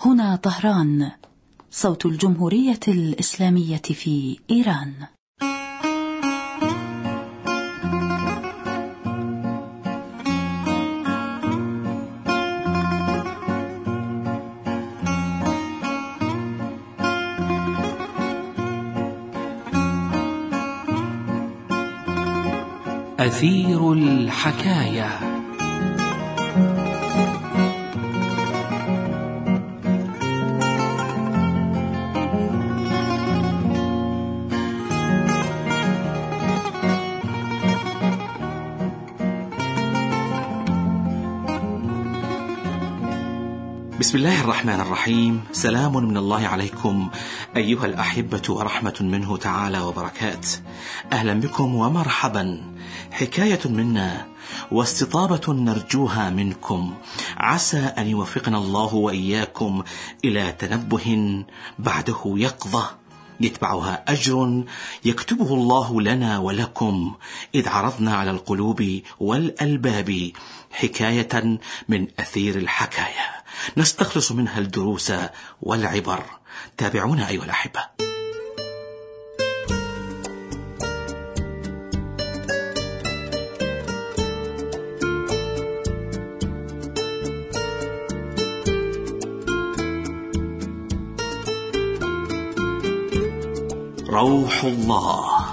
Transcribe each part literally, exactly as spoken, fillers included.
هنا طهران، صوت الجمهورية الإسلامية في إيران. أثير الحكاية. بسم الله الرحمن الرحيم. سلام من الله عليكم أيها الأحبة ورحمة منه تعالى وبركاته. أهلا بكم ومرحبا. حكاية منا واستطابة نرجوها منكم، عسى أن يوفقنا الله وإياكم إلى تنبه بعده يقظة يتبعها أجر يكتبه الله لنا ولكم، إذ عرضنا على القلوب والألباب حكاية من أثير الحكاية نستخلص منها الدروس والعبر. تابعونا أيها الأحبة. روح الله.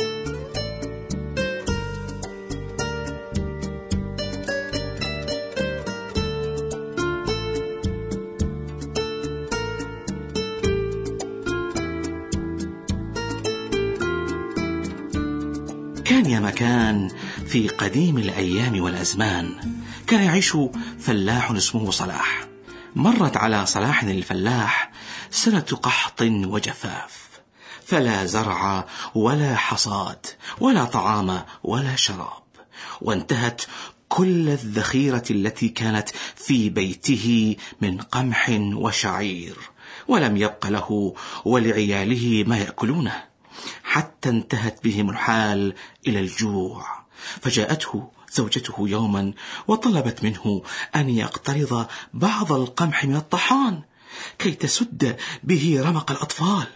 كان يا مكان في قديم الأيام والأزمان، كان يعيش فلاح اسمه صلاح. مرت على صلاح الفلاح سنة قحط وجفاف، فلا زرع ولا حصاد ولا طعام ولا شراب، وانتهت كل الذخيرة التي كانت في بيته من قمح وشعير، ولم يبق له ولعياله ما يأكلونه، حتى انتهت بهم الحال إلى الجوع. فجاءته زوجته يوما وطلبت منه أن يقترض بعض القمح من الطحان كي تسد به رمق الأطفال.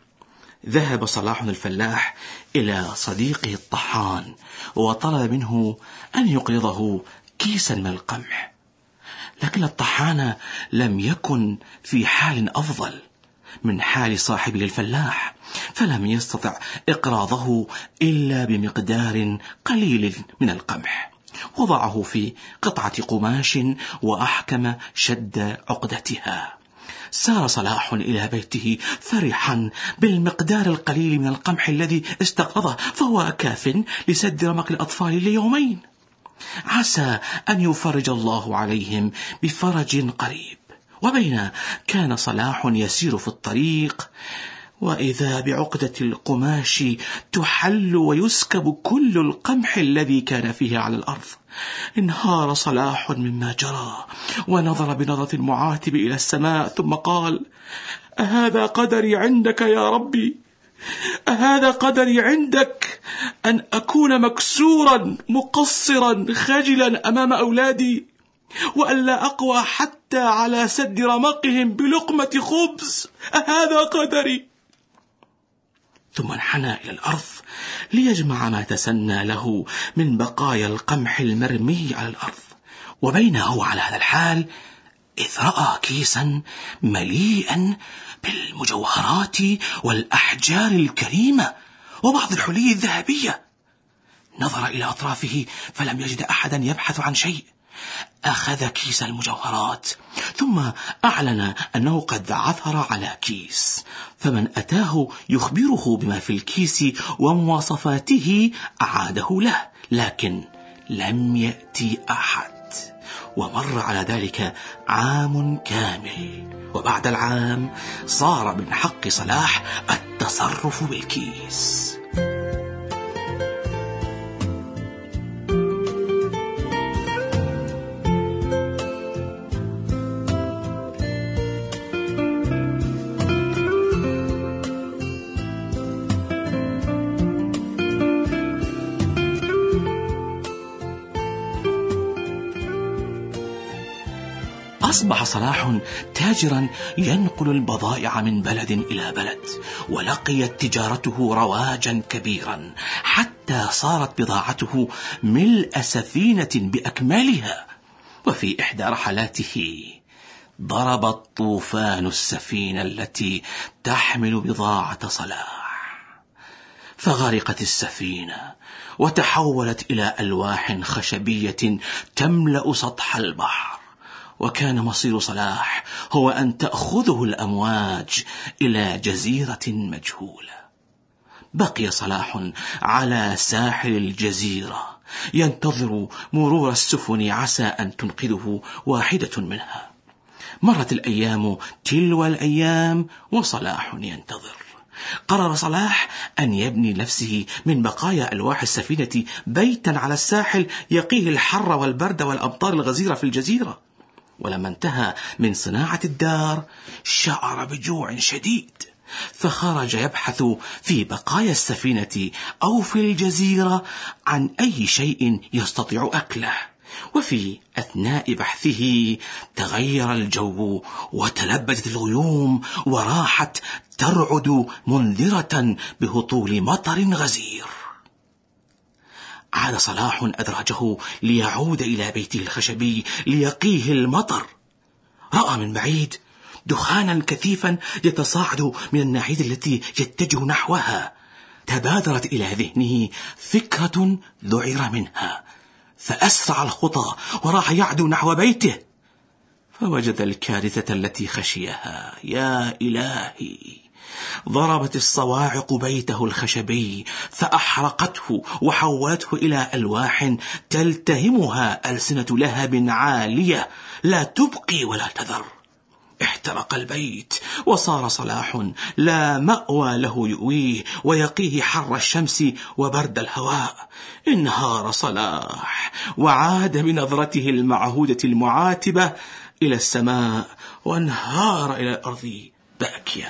ذهب صلاح الفلاح إلى صديقه الطحان وطلب منه أن يقرضه كيسا من القمح، لكن الطحان لم يكن في حال أفضل من حال صاحبه الفلاح، فلم يستطع إقراضه إلا بمقدار قليل من القمح. وضعه في قطعة قماش وأحكم شد عقدتها. سار صلاح إلى بيته فرحا بالمقدار القليل من القمح الذي استقرضه، فهو كاف لسد رمق الأطفال ليومين. عسى أن يفرج الله عليهم بفرج قريب. وبين كان صلاح يسير في الطريق، وإذا بعقدة القماش تحل ويسكب كل القمح الذي كان فيه على الأرض. انهار صلاح مما جرى، ونظر بنظرة معاتب إلى السماء، ثم قال: أهذا قدري عندك يا ربي؟ أهذا قدري عندك أن أكون مكسورا مقصرا خجلا أمام أولادي، وأن لا أقوى حتى على سد رمقهم بلقمة خبز؟ أهذا قدري؟ ثم انحنى إلى الأرض ليجمع ما تسنى له من بقايا القمح المرمي على الأرض. وبين هو على هذا الحال إذ رأى كيسا مليئا بالمجوهرات والأحجار الكريمة وبعض الحلي الذهبية. نظر إلى أطرافه فلم يجد أحدا يبحث عن شيء. أخذ كيس المجوهرات ثم أعلن أنه قد عثر على كيس، فمن أتاه يخبره بما في الكيس ومواصفاته أعاده له، لكن لم يأتي أحد. ومر على ذلك عام كامل، وبعد العام صار من حق صلاح التصرف بالكيس. أصبح صلاح تاجرا ينقل البضائع من بلد إلى بلد، ولقيت تجارته رواجا كبيرا حتى صارت بضاعته ملء سفينة بأكملها. وفي إحدى رحلاته ضرب الطوفان السفينة التي تحمل بضاعة صلاح، فغرقت السفينة وتحولت إلى ألواح خشبية تملأ سطح البحر. وكان مصير صلاح هو أن تأخذه الأمواج إلى جزيرة مجهولة. بقي صلاح على ساحل الجزيرة ينتظر مرور السفن عسى أن تنقذه واحدة منها. مرت الأيام تلو الأيام وصلاح ينتظر. قرر صلاح أن يبني نفسه من بقايا ألواح السفينة بيتا على الساحل يقيه الحر والبرد والأمطار الغزيرة في الجزيرة. ولما انتهى من صناعة الدار شعر بجوع شديد، فخرج يبحث في بقايا السفينة أو في الجزيرة عن أي شيء يستطيع أكله. وفي أثناء بحثه تغير الجو وتلبدت الغيوم وراحت ترعد منذرة بهطول مطر غزير. عاد صلاح أدراجه ليعود إلى بيته الخشبي ليقيه المطر. رأى من بعيد دخانا كثيفا يتصاعد من الناحية التي يتجه نحوها. تبادرت إلى ذهنه فكرة ذعر منها، فأسرع الخطى وراح يعدو نحو بيته، فوجد الكارثة التي خشيها. يا إلهي! ضربت الصواعق بيته الخشبي فأحرقته وحولته إلى ألواح تلتهمها ألسنة لهب عالية لا تبقي ولا تذر. احترق البيت وصار صلاح لا مأوى له يؤويه ويقيه حر الشمس وبرد الهواء. انهار صلاح وعاد بنظرته المعهودة المعاتبة إلى السماء وانهار إلى الأرض باكيا.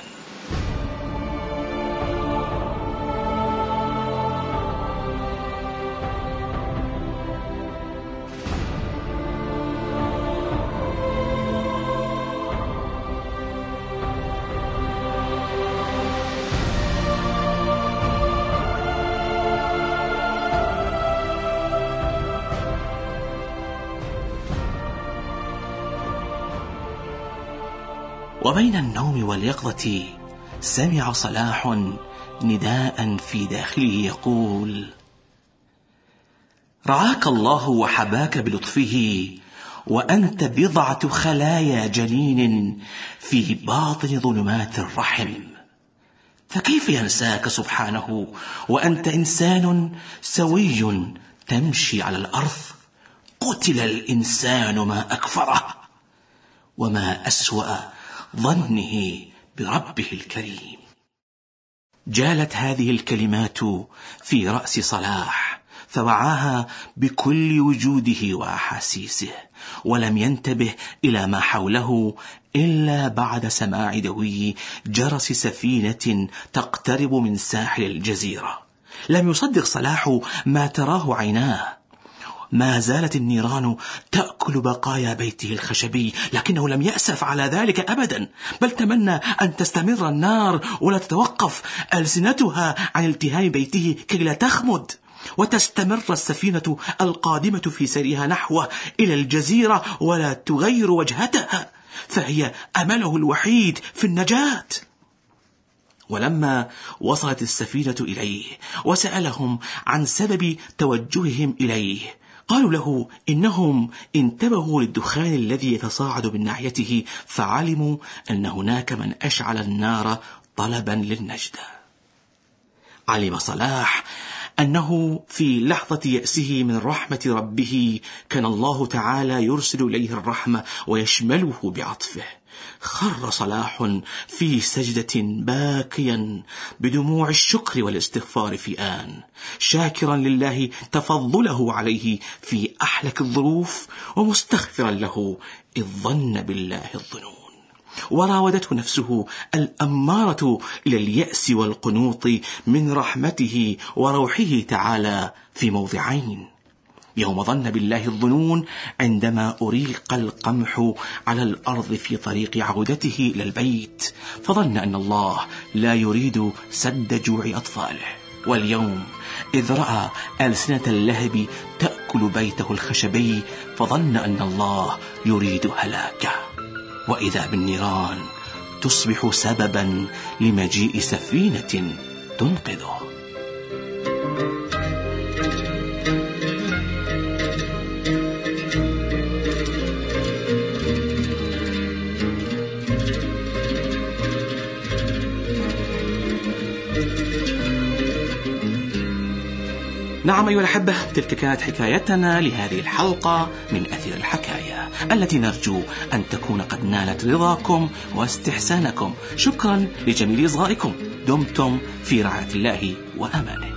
وبين النوم واليقظة سمع صلاح نداء في داخله يقول: رعاك الله وحباك بلطفه وأنت بضعة خلايا جنين في باطن ظلمات الرحم، فكيف ينساك سبحانه وأنت إنسان سوي تمشي على الأرض؟ قتل الإنسان ما أكفره وما أسوأ ظنه بربه الكريم. جالت هذه الكلمات في رأس صلاح فوعاها بكل وجوده وأحاسيسه، ولم ينتبه إلى ما حوله إلا بعد سماع دوي جرس سفينة تقترب من ساحل الجزيرة. لم يصدق صلاح ما تراه عيناه. ما زالت النيران تأكل بقايا بيته الخشبي، لكنه لم يأسف على ذلك أبدا، بل تمنى أن تستمر النار ولا تتوقف ألسنتها عن التهام بيته كي لا تخمد، وتستمر السفينة القادمة في سيرها نحوه إلى الجزيرة ولا تغير وجهتها، فهي أمله الوحيد في النجاة. ولما وصلت السفينة إليه وسألهم عن سبب توجههم إليه، قالوا له إنهم انتبهوا للدخان الذي يتصاعد من ناحيته، فعلموا أن هناك من أشعل النار طلبا للنجدة. علم صلاح أنه في لحظة يأسه من رحمة ربه كان الله تعالى يرسل إليه الرحمة ويشمله بعطفه. خر صلاح في سجدة باكيا بدموع الشكر والاستغفار في آن، شاكرا لله تفضله عليه في أحلك الظروف، ومستغفرا له إذ ظن بالله الظنون. وراودته نفسه الأمارة إلى اليأس والقنوط من رحمته وروحه تعالى في موضعين. يوم ظن بالله الظنون عندما أريق القمح على الأرض في طريق عودته إلى البيت، فظن أن الله لا يريد سد جوع أطفاله. واليوم إذ رأى ألسنة اللهب تأكل بيته الخشبي، فظن أن الله يريد هلاكه، وإذا بالنيران تصبح سببا لمجيء سفينة تنقذه. نعم أيها الأحبة، تلك كانت حكايتنا لهذه الحلقة من أثير الحكاية، التي نرجو أن تكون قد نالت رضاكم واستحسانكم. شكرا لجميل إصغائكم. دمتم في رعاية الله وأمانه.